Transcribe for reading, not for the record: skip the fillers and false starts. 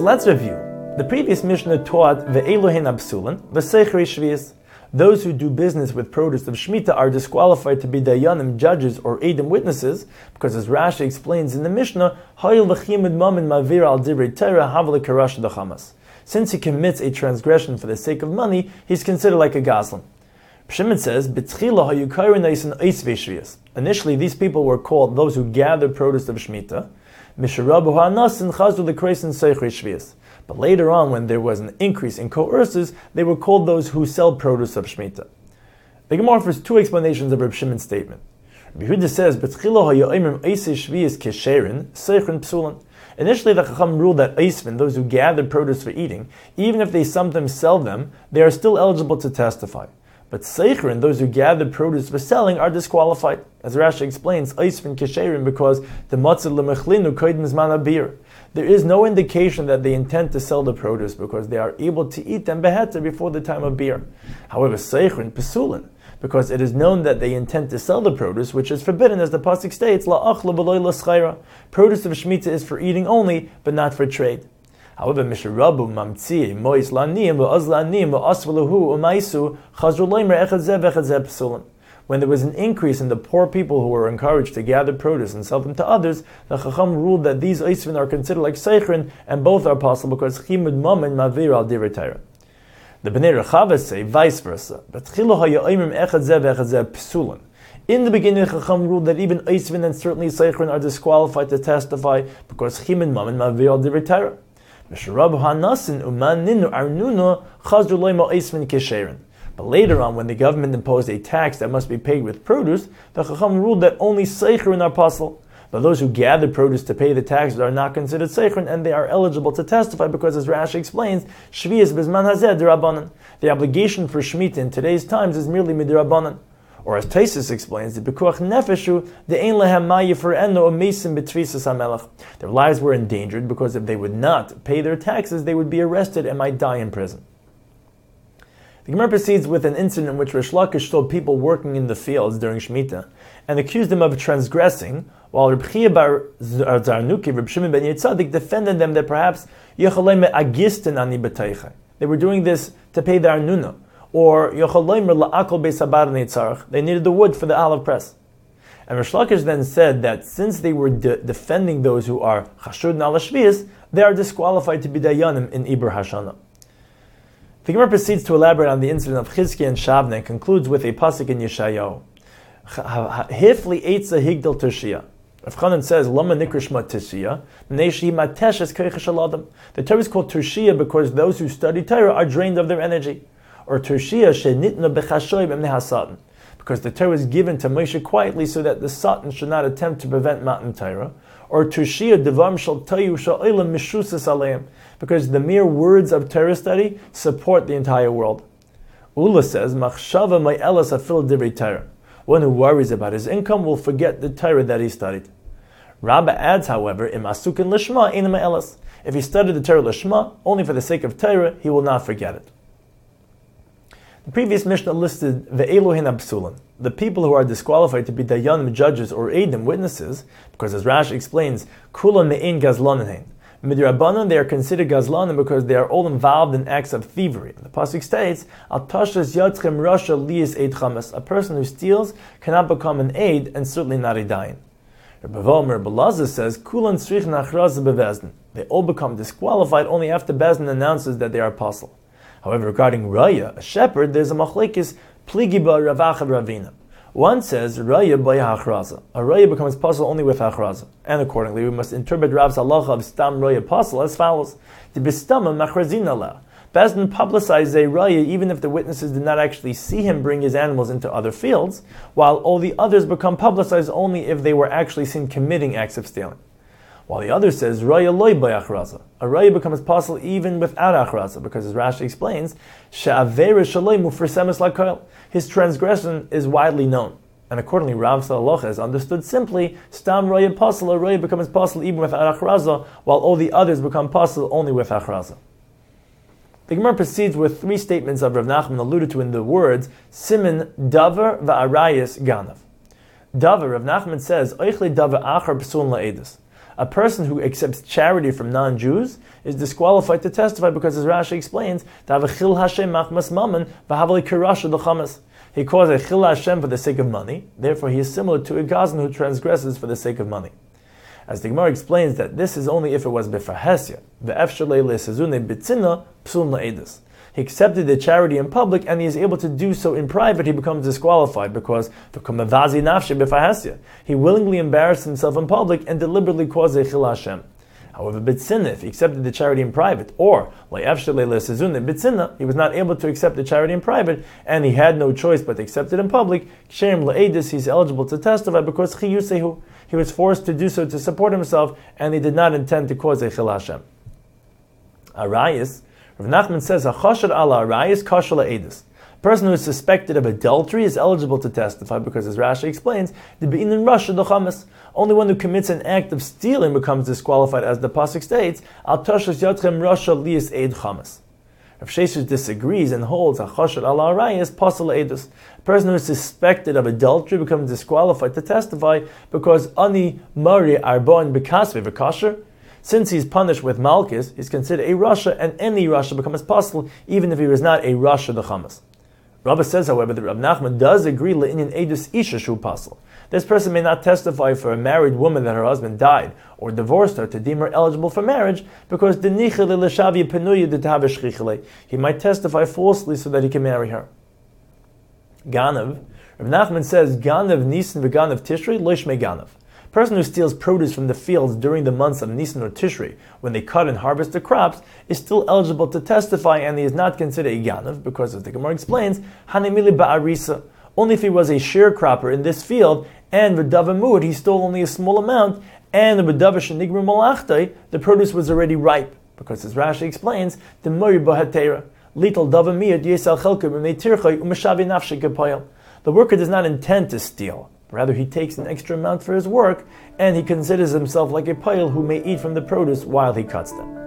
So let's review. The previous Mishnah taught ve'elohen absulin, v'seichri shvius. Those who do business with produce of Shemitah are disqualified to be dayanim, judges, or edim, witnesses, because as Rashi explains in the Mishnah, Hayil v'chimud mamin mavir al divrei Torah havle karash dachamas. Since he commits a transgression for the sake of money, he's considered like a gazlan. Shimon says, initially, these people were called those who gather produce of Shemitah. But later on, when there was an increase in coercers, they were called those who sell produce of Shemitah. The Gemara offers two explanations of Reb Shimon's statement. Yehuda says, initially, the Chacham ruled that Eisvin, those who gather produce for eating, even if they sometimes sell them, they are still eligible to testify. But Seichrin, those who gather produce for selling, are disqualified. As Rashi explains, Eisvin Kesherin, because the Matzah Lemechlinu Kodim Zman Abir. There is no indication that they intend to sell the produce because they are able to eat them beheta before the time of beer. However, Seichrin Pesulin, because it is known that they intend to sell the produce, which is forbidden, as the pasuk states, La'achla v'loy l'schaira. Produce of Shemitah is for eating only, but not for trade. However, Mishrabu mamtzi mois la'niyim v'oz la'niyim v'os v'luhu u'maisu chazru loimer echad zeh v'echad zeh pesulin. When there was an increase in the poor people who were encouraged to gather produce and sell them to others, the Chacham ruled that these Eisvin are considered like Seichrin, and both are possible because Chimud Mamin Mavir al Divrei Torah. The Bnei Rechava say vice versa. In the beginning, the Chacham ruled that even Eisvin and certainly Seichrin are disqualified to testify because Chimud Mamin Mavir al Divrei Torah. But later on, when the government imposed a tax that must be paid with produce, the Chacham ruled that only Seichrin are possible. But those who gather produce to pay the taxes are not considered Seichrin, and they are eligible to testify because, as Rashi explains, Shvius Bizman Hazeh D'Rabbanan. The obligation for Shemitah in today's times is merely Midrabbanan. Or as Taisus explains, the Pekuach Nefeshu, the Ein Lehem Ma'yifur Eno Omesim B'Tvisas HaMelech. Their lives were endangered because if they would not pay their taxes, they would be arrested and might die in prison. The Gemara proceeds with an incident in which Rish Lakish told people working in the fields during Shemitah and accused them of transgressing, while Reb Chia bar Zarnuki, Reb Shimon ben Yitzadik, defended them that perhaps Yechaleme Agisten Ani B'Teichai. They were doing this to pay the Arnuna, or Yechaleme La'akol Beisabar Neitzarach. They needed the wood for the olive press. And Rish Lakish then said that since they were defending those who are Chashud Nala Shvius, they are disqualified to be Dayanim in Ibur Hashana. The Gemara proceeds to elaborate on the incident of Chizkiah and Shavna and concludes with a pasuk in Yeshayahu. Hifli eitza higdal tershia. Rav Chanan says, Lama nikrishma tershia, neshi mateshes keichesh aladam. The Torah is called tershia because those who study Torah are drained of their energy. Or tershia shenitna bechashoyim emne hasatan. Because the Torah is given to Moshe quietly so that the Satan should not attempt to prevent Matan Torah. Or tershia devam shal tayu sha'olam mishusas aleim. Because the mere words of Torah study support the entire world. Ula says, Machshava ma'elas afil divrei Torah. One who worries about his income will forget the Torah that he studied. Rabbah adds, however, Im asukin lishma ein ma'elas. If he studied the Torah lishma, only for the sake of Torah, he will not forget it. The previous Mishnah listed ve'elohen absulan, the people who are disqualified to be dayanim, judges, or edim, witnesses, because as Rashi explains, kulan me'ein gazlanen. Midrabanan, they are considered gazlanim because they are all involved in acts of thievery. The pasuk states, "Al tashas yadchem rasha liyis eid chamas." A person who steals cannot become an aid and certainly not a dayan. Rebbe Belazar says, "Kulan tzrich nachraz bevezdin." They all become disqualified only after Bezdin announces that they are apostle. However, regarding Raya, a shepherd, there's a machlekes pligiba ravacha ravina. One says, Raya b'ya hachraza. A Raya becomes apostle only with hachraza. And accordingly, we must interpret Rav's halacha of stam Raya apostle as follows. The bistama machrazina la. Bezdin publicizes a Raya even if the witnesses did not actually see him bring his animals into other fields, while all the others become publicized only if they were actually seen committing acts of stealing. While the other says, Raya loy b'ya hachraza. A Raya becomes apostle even without hachraza, because as Rashi explains, she'avera shaloi mufresemes lakol. His transgression is widely known. And accordingly, Rav Salalocha is understood simply, Stam Raya Apostle, a Raya becomes Apostle even with Achraza, while all the others become Apostle only with Achraza. The Gemara proceeds with three statements of Rav Nachman alluded to in the words, Simin Davar Va'arayas Ganav. Davar, Rav Nachman says, Oichle Davar Achar P'sul La'edus. A person who accepts charity from non-Jews is disqualified to testify because, as Rashi explains, he caused a chil Hashem for the sake of money, therefore he is similar to a gazan who transgresses for the sake of money. As the Gemara explains that this is only if it was b'farhesya. He accepted the charity in public and he is able to do so in private, he becomes disqualified because he willingly embarrassed himself in public and deliberately caused a chil Hashem. However, B'tzina, if he accepted the charity in private, or B'tzina, he was not able to accept the charity in private, and he had no choice but to accept it in public, he's eligible to testify because he was forced to do so to support himself, and he did not intend to cause a chil Hashem. Arayis, Rav Nachman says, "Hachashad ala arayis kashal la'edus." A person who is suspected of adultery is eligible to testify because, as Rashi explains, the bein in Russia the only one who commits an act of stealing becomes disqualified, as the pasuk states, "Al tashas yatchem Russia lias eid chamas." Rav Sheshes disagrees and holds hachashad ala arayis pasal la'edus. A person who is suspected of adultery becomes disqualified to testify because ani mari arbon bekasve v'kasher. Since he's punished with malchus, he's considered a rasha, and any rasha becomes possible, even if he was not a rasha the chamas. Rabbah says, however, that Rav Nachman does agree le'inyan edus isha shu pasal. This person may not testify for a married woman that her husband died or divorced her to deem her eligible for marriage because he might testify falsely so that he can marry her. Ganav. Rav Nachman says, Ganav Nisan v'Ganav Tishrei lo yishmei Ganav. A person who steals produce from the fields during the months of Nisan or Tishrei, when they cut and harvest the crops, is still eligible to testify, and he is not considered a Ganav, because, as the Gemara explains, Hanemili ba'arisa. Only if he was a sharecropper in this field, and v'davamud, he stole only a small amount, and the v'davashenigru malachtai, the produce was already ripe, because, as Rashi explains, the mori b'hatera, lital davamiyad yesal chelkim u'meitirchay u'mashavi nafshei kepayel. The worker does not intend to steal. Rather, he takes an extra amount for his work, and he considers himself like a pile who may eat from the produce while he cuts them.